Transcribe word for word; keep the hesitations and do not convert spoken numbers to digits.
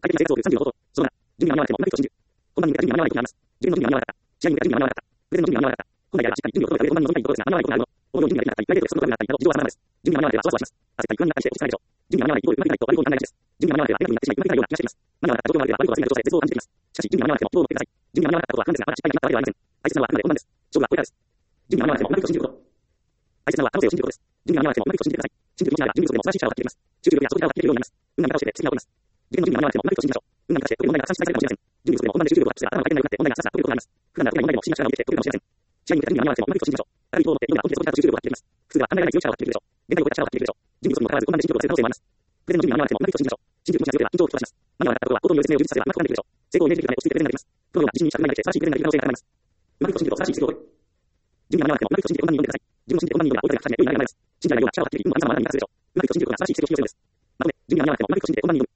快適な生活を送るさんじゅうの方法。そうだな。準備が間に合わなくてもうまくいくと信じる。本番に向けた準備が間に合わないことがあります。自分の準備が間に合わなかった。試合に向けた準備が間に合わなかった。プレゼンの準備が間に合わなかった。本来であればしっかり準備を整えて本番に臨みたいところですが、間に合わないことがあるもの。このように準備ができなかったり、プライベートでそのことがなかったりなど、事情は様々です。準備が間に合わなければそわそわします。焦ったり不安になったりして落ち着かないでしょう。準備が間に合わないイコールうまくいかないと悪いことにならないです。準備が間に合わなければありがとうになってしまい、うまくいかないような気がしています。間に合わなかった状況が悪いければ悪いことが過ぎるとさえ絶望を感じています。しかし、準備が間に合わなくてもどう思ってください。準備が間に合わなかったことは不完全ですが、まだ失敗がなったわけではありません。大切なのはあくまで本番です。勝負はこれからです。準備が間に合わなくてもうまくいくと信じること。大切なのは可能性を信じることです。準備が間に合わなくてもうまくいくと信じてください。信じる道にあれば準備不足でも素晴らしい力を発揮できます。集中力や加速力が発揮できるようになります。運が下手をして次が起こります。自分の準備が間に合わなくてもうまくいくと信じましょう。運が下手して特に問題がたくさん指摘されるかもしれません。準備不足でも本番で集中力が不足して頭が回転が良くなって問題がさっさと解けることがあります。普段なら解けない問題でも不思議な力を見て解けるかもしれません。試合に向けた準備が間に合わなくてもうまくいくと信じましょう。ある一方を持って読んだ本気でそこに立つ集中力が発揮できます。普通では考えられない強い力を発揮できるでしょう。限界を超えた力を発揮できるでしょう。準備不足にもかかわらず本番で進捗を忘れる可能性もあります。プレゼンの準備が間に合わなくてもうまくいくと信じましょう。信じる気持ちが強ければ緊張を吹き飛ばします。間に合わなかったことは口頭による説明を充実させればうまく感じてくるでしょう。成功をイメージできるため落ち着いてプレゼンができます。プロのような自信にしたプレゼンができて素晴らしいプレゼンができる可能性が高まります。うまくいくと信じると素晴らしい実績を取る。準備が間に合わなくてもうまくいくと信じて本番に読んでください。自分を信じて本番に読んだら大手が始めて良い流れが生まれます。信じられないような力を発揮できる運もあなたのままに任せるでしょう。うまくいくと信じることが素晴らしい実績を強めるです。まとめ、準備が間に合わなくてもうまくいくと信じて本番に読む。